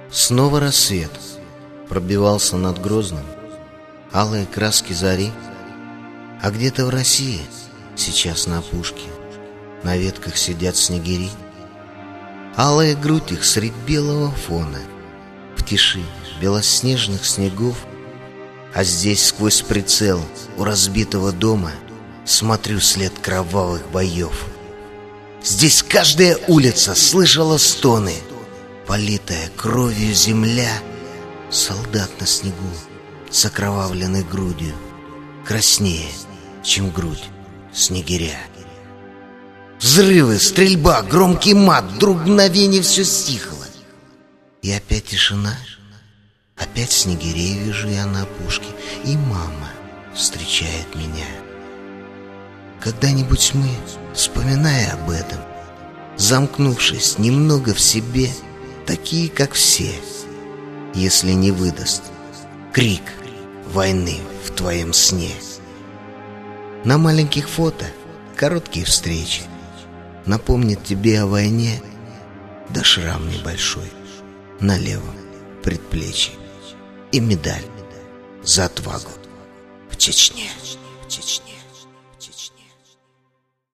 Снова рассвет пробивался над Грозным, алые краски зари. А где-то в России сейчас на опушке на ветках сидят снегири. Алая грудь их средь белого фона, в тиши белоснежных снегов. А здесь сквозь прицел у разбитого дома смотрю след кровавых боев. Здесь каждая улица слышала стоны, политая кровью земля. Солдат на снегу с окровавленной грудью краснее, чем грудь снегиря. Взрывы, стрельба, громкий мат, вдруг мгновение все стихло. И опять тишина. Опять снегирей вижу я на опушке, и мама встречает меня. Когда-нибудь мы, вспоминая об этом, замкнувшись немного в себе, такие, как все, если не выдаст крик войны в твоем сне. На маленьких фото короткие встречи напомнит тебе о войне, да шрам небольшой на левом предплечье и медаль за отвагу в Чечне.